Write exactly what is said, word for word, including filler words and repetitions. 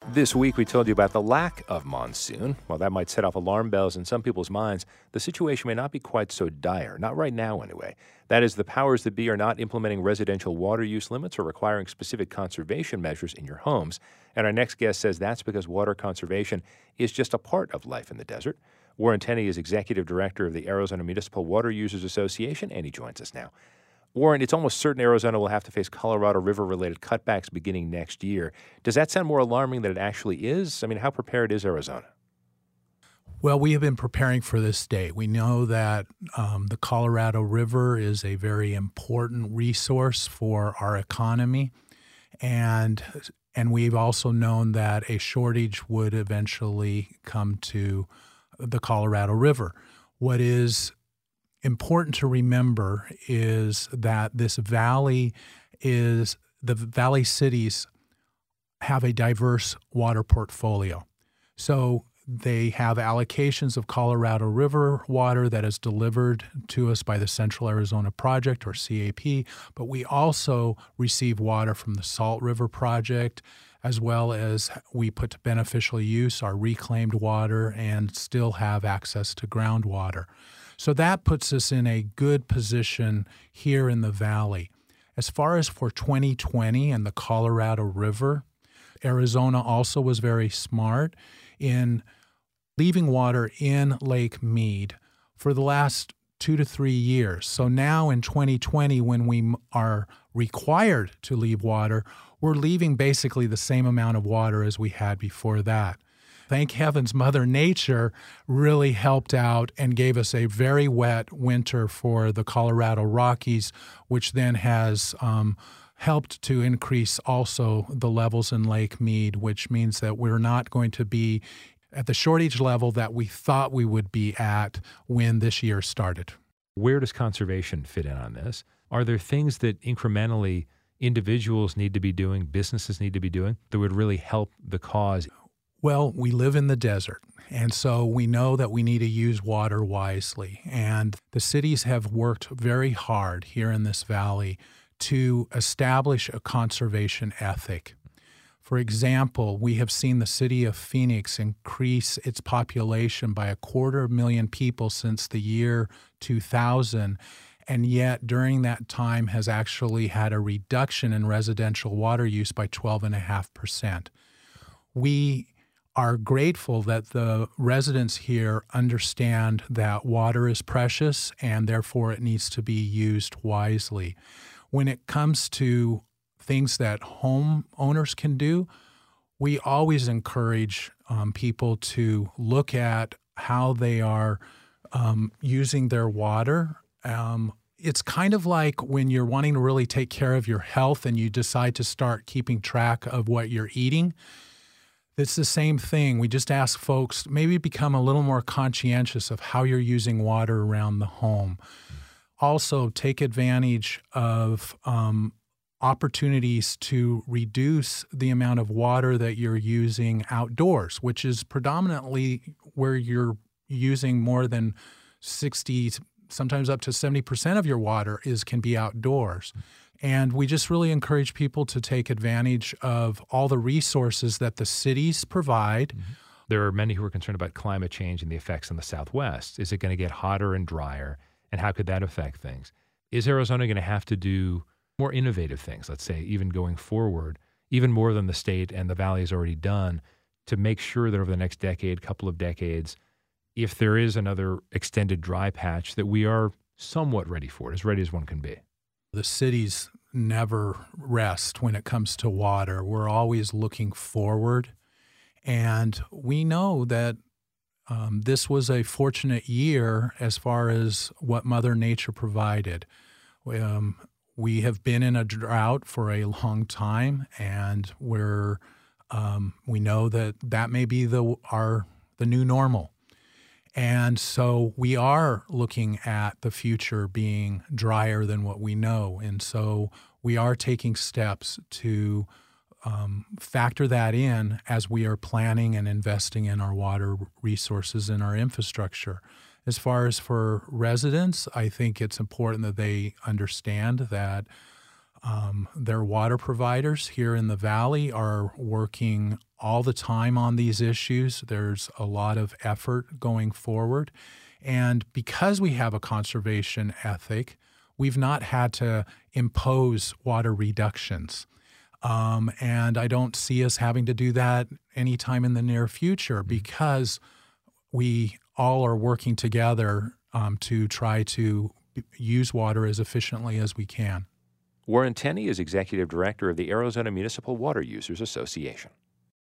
This week, we told you about the lack of monsoon. While that might set off alarm bells in some people's minds, the situation may not be quite so dire. Not right now, anyway. That is, the powers that be are not implementing residential water use limits or requiring specific conservation measures in your homes. And our next guest says that's because water conservation is just a part of life in the desert. Warren Tenney is executive director of the Arizona Municipal Water Users Association, and he joins us now. Warren, it's almost certain Arizona will have to face Colorado River-related cutbacks beginning next year. Does that sound more alarming than it actually is? I mean, how prepared is Arizona? Well, we have been preparing for this day. We know that um, the Colorado River is a very important resource for our economy, and and we've also known that a shortage would eventually come to the Colorado River. What is important to remember is that this valley is, the valley cities have a diverse water portfolio. So they have allocations of Colorado River water that is delivered to us by the Central Arizona Project, or C A P, but we also receive water from the Salt River Project, as well as we put to beneficial use our reclaimed water and still have access to groundwater. So that puts us in a good position here in the valley. As far as for twenty twenty and the Colorado River, Arizona also was very smart in leaving water in Lake Mead for the last two to three years. So now in twenty twenty, when we are required to leave water, we're leaving basically the same amount of water as we had before that. Thank heavens, Mother Nature really helped out and gave us a very wet winter for the Colorado Rockies, which then has um, helped to increase also the levels in Lake Mead, which means that we're not going to be at the shortage level that we thought we would be at when this year started. Where does conservation fit in on this? Are there things that incrementally individuals need to be doing, businesses need to be doing, that would really help the cause? Well, we live in the desert, and so we know that we need to use water wisely. And the cities have worked very hard here in this valley to establish a conservation ethic. For example, we have seen the city of Phoenix increase its population by a quarter of a million people since the year two thousand, and yet during that time has actually had a reduction in residential water use by twelve point five percent. We are grateful that the residents here understand that water is precious and therefore it needs to be used wisely. When it comes to things that homeowners can do, we always encourage um, people to look at how they are um, using their water. Um, it's kind of like when you're wanting to really take care of your health and you decide to start keeping track of what you're eating. It's the same thing. We just ask folks maybe become a little more conscientious of how you're using water around the home. Also, take advantage of um, opportunities to reduce the amount of water that you're using outdoors, which is predominantly where you're using more than sixty, sometimes up to seventy percent of your water is can be outdoors. And we just really encourage people to take advantage of all the resources that the cities provide. Mm-hmm. There are many who are concerned about climate change and the effects in the Southwest. Is it going to get hotter and drier? And how could that affect things? Is Arizona going to have to do more innovative things, let's say, even going forward, even more than the state and the valley has already done, to make sure that over the next decade, couple of decades, if there is another extended dry patch, that we are somewhat ready for it, as ready as one can be? The cities never rest when it comes to water. We're always looking forward. And we know that um, this was a fortunate year as far as what Mother Nature provided. Um, we have been in a drought for a long time, and we're um, we know that that may be the our the new normal. And so we are looking at the future being drier than what we know. And so we are taking steps to um, factor that in as we are planning and investing in our water resources and our infrastructure. As far as for residents, I think it's important that they understand that Um, their water providers here in the valley are working all the time on these issues. There's a lot of effort going forward. And because we have a conservation ethic, we've not had to impose water reductions. Um, and I don't see us having to do that anytime in the near future because we all are working together um, to try to use water as efficiently as we can. Warren Tenney is Executive Director of the Arizona Municipal Water Users Association.